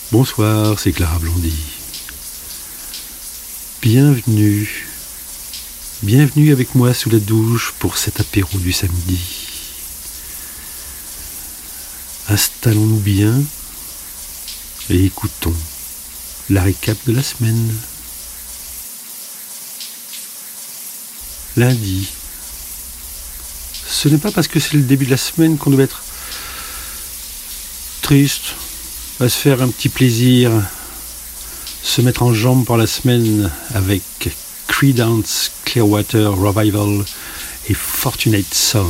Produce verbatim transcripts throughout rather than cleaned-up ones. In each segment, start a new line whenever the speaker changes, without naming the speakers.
Bonsoir, c'est Clara Blondy. Bienvenue, bienvenue avec moi sous la douche pour cet apéro du samedi. Installons-nous bien et écoutons la récap de la semaine. Lundi. Ce n'est pas parce que c'est le début de la semaine qu'on doit être triste, à se faire un petit plaisir, se mettre en jambe pour la semaine avec Creedence Clearwater Revival et Fortunate Son.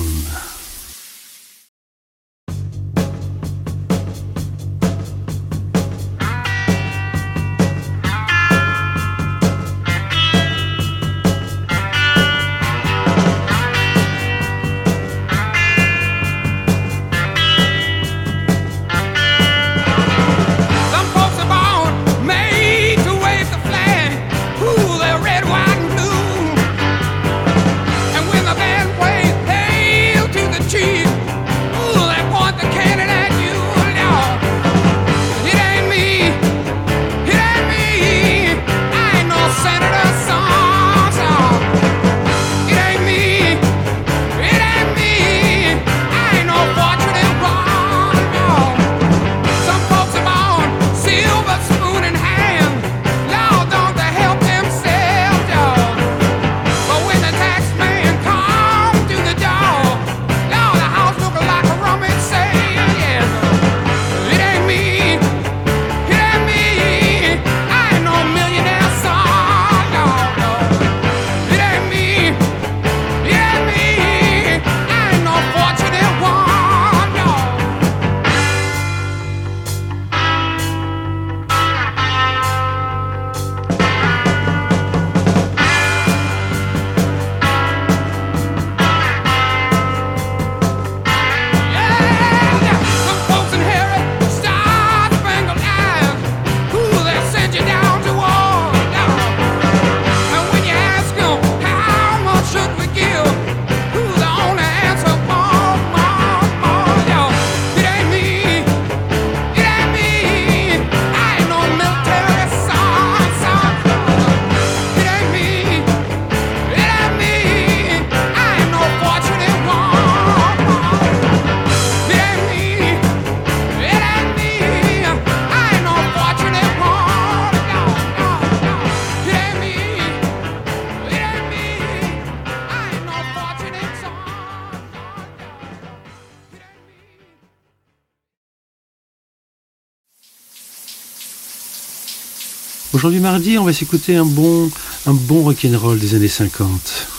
Aujourd'hui mardi, on va s'écouter un bon, un bon rock'n'roll des années cinquante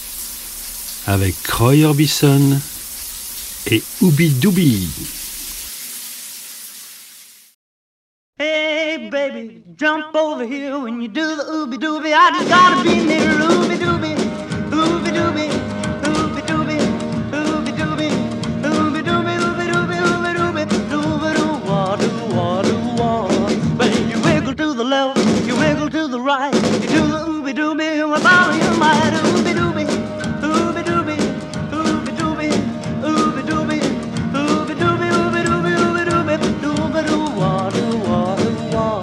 avec Roy Orbison et Ooby Dooby.
Hey baby, jump over here when you do the Ooby Dooby. I just gotta be near Ooby Dooby, Ooby Dooby, Ooby Dooby, Ooby Dooby, Ooby Dooby, Ooby Dooby, Ooby Dooby, Dooby Doo wah doo wah doo wah. When you wiggle to the left, you wiggle to the right, you do the Ooby Dooby, and we follow your might. Ooby Dooby, Ooby Dooby, Ooby Dooby, Ooby Dooby, Ooby Dooby, Ooby Dooby, Ooby Dooby, Dooby Doo wah doo wah doo wah.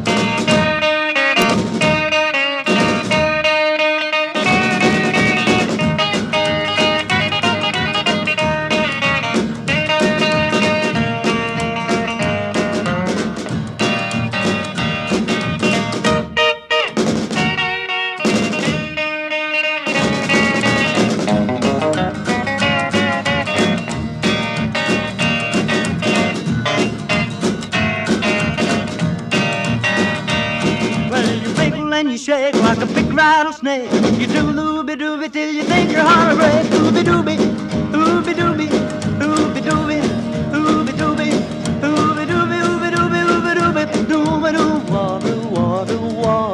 Shake like a big rattlesnake. You do looby dooby till you think your heart will break. Ooby dooby, ooby dooby, ooby dooby, ooby dooby, ooby dooby, ooby dooby, ooby dooby, dooby doo wah doo wah doo wah.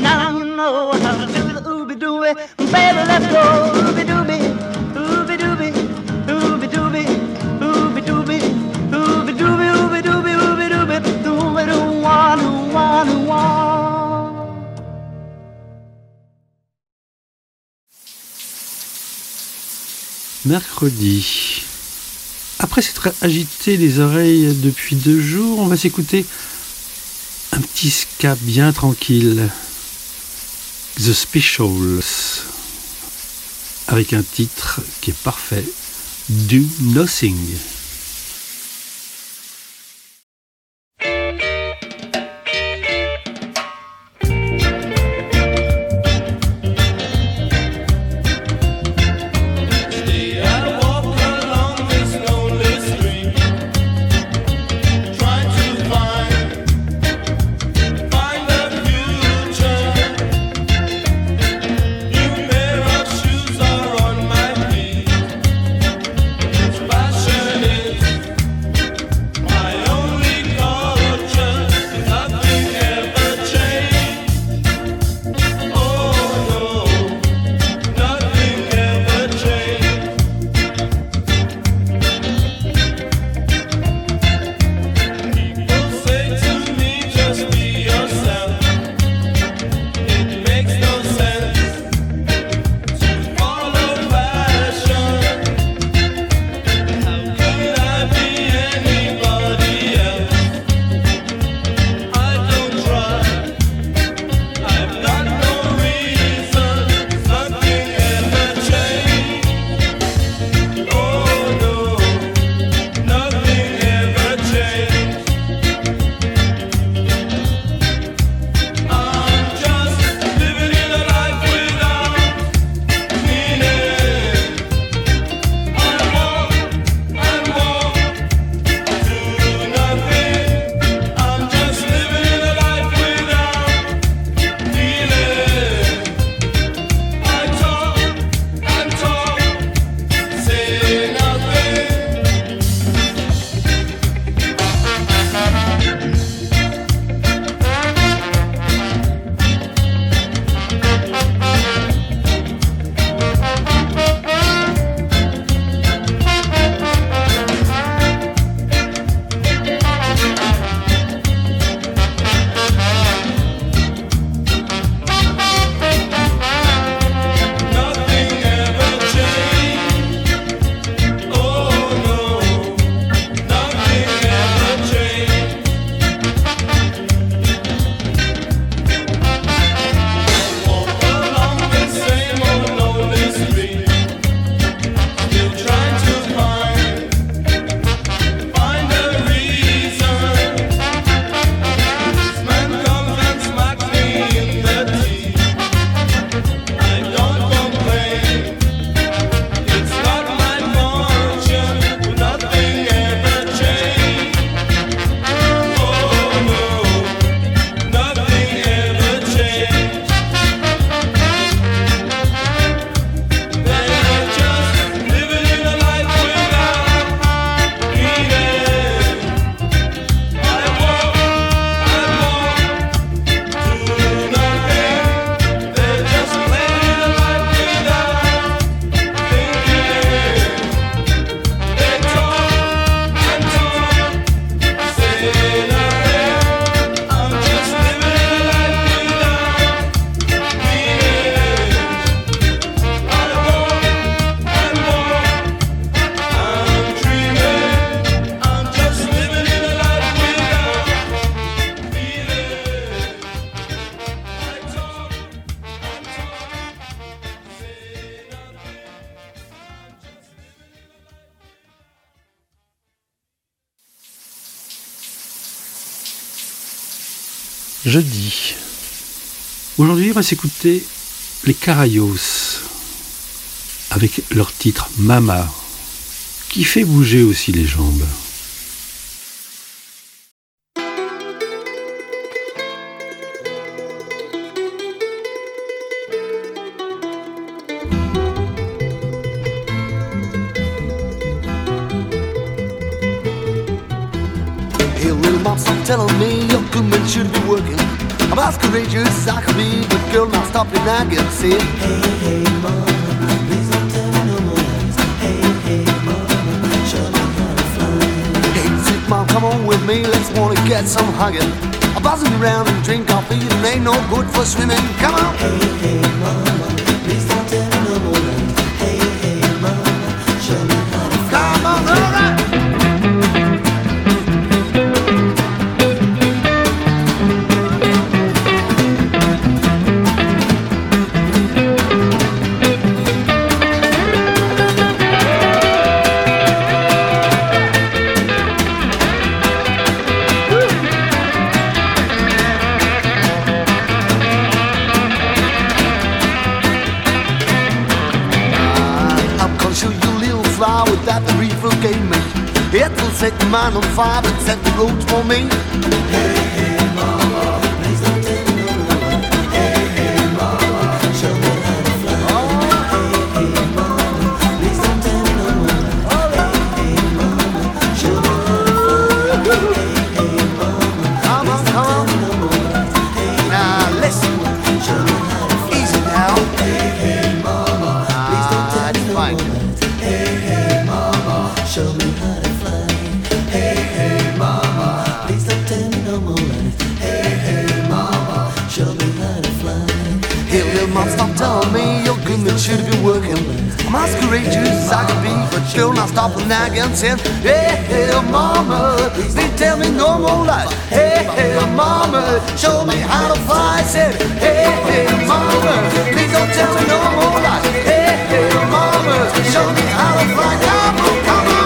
now you know how to do the ooby dooby. Baby, let's go ooby dooby, ooby dooby, ooby dooby, ooby dooby, ooby dooby, ooby dooby, ooby dooby, dooby doo wah doo wah doo wah.
Mercredi. Après s'être agité les oreilles depuis deux jours, on va s'écouter un petit ska bien tranquille. The Specials. Avec un titre qui est parfait. Do Nothing. Jeudi. Aujourd'hui, on va s'écouter les Carayos avec leur titre Mama, qui fait bouger aussi les jambes.
Hey, little mom, stop telling me your good men should be working. I'm as courageous as I can be, but girl, now stop it now, get to see it. Hey, hey, mama, please don't tell me no more lies. Hey, hey, mama, show me how to fly. Hey, sweet mom, come on with me, let's wanna get some hugging. I'm buzzing around and drink coffee, and ain't no good for swimming. Come on. Hey, hey, mama, please don't tell me no more lies. Hey, hey, mama, show me how to fly. Come on, all right. That the reefer gave me, it will set the man on fire and set the road for me. Hey, hey, mama, please don't tell me no more. Hey, hey, mama, show me how to fly. Oh. Hey, hey, mama, please don't tell me no more. Hey, hey, mama, show me how to fly. Hey, hey, mama, come on, come on. No hey, now listen, show me how to fly. Easy now. Hey, hey, mama, please don't tell me no more. Show me how to fly. Hey, hey, mama, please don't tell me no more lies. Hey, hey, mama, show me how to fly. Hey, little mom, stop telling me your goodness should be working. I'm as courageous as I can be, but girl, now stop the nagging and saying, hey, hey, mama, please don't tell me no more lies. Hey, hey, mama, show me how to fly. I said, hey, hey, mama, please don't tell me no more lies. Hey, hey, mama, show me how to fly. Come on, come on.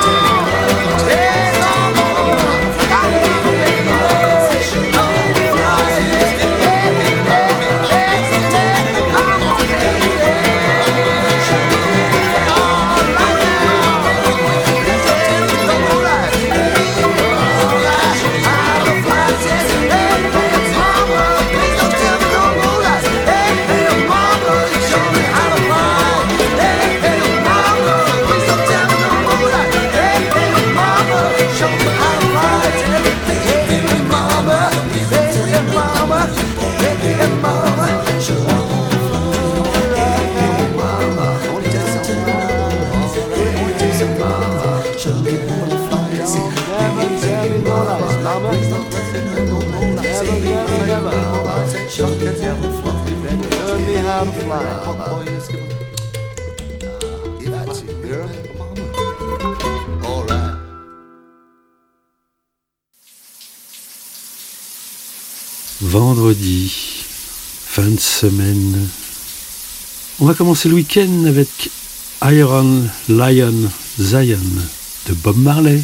Vendredi, fin de semaine. On va commencer le week-end avec Iron Lion Zion de Bob Marley.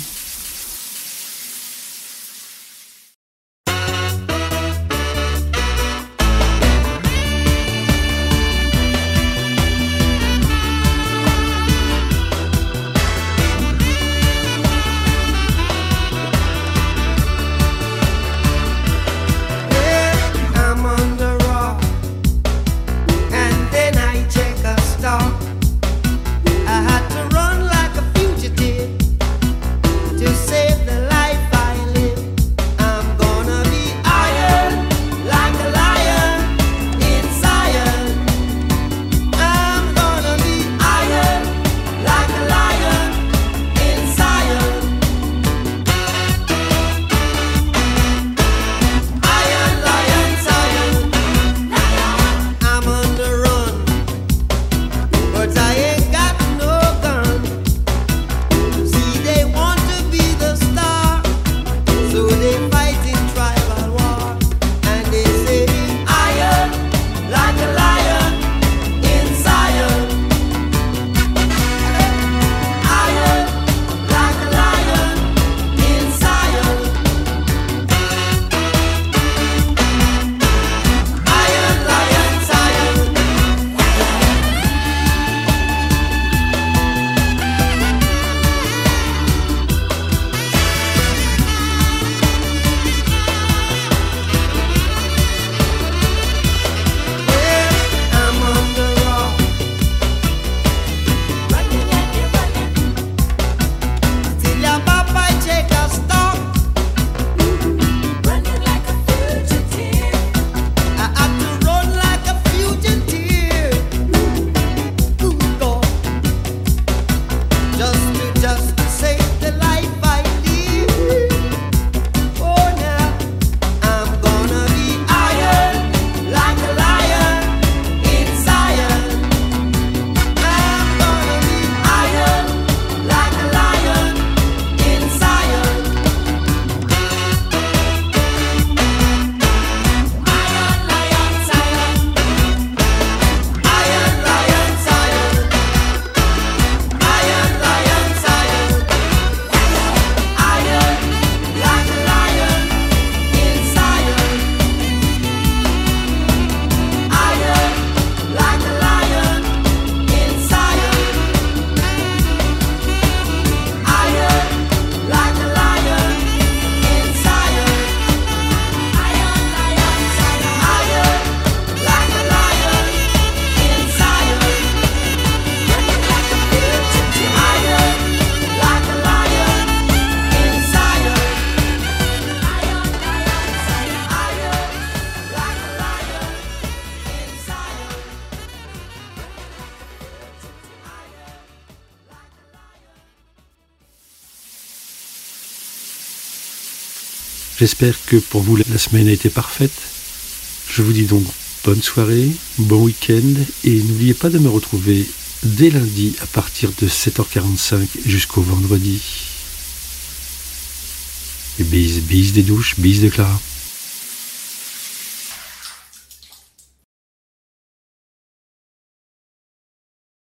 I had to run like a fugitive.
J'espère que pour vous la semaine a été parfaite. Je vous dis donc bonne soirée, bon week-end et n'oubliez pas de me retrouver dès lundi à partir de sept heures quarante-cinq jusqu'au vendredi. Et bise, bise des douches, bise de Clara.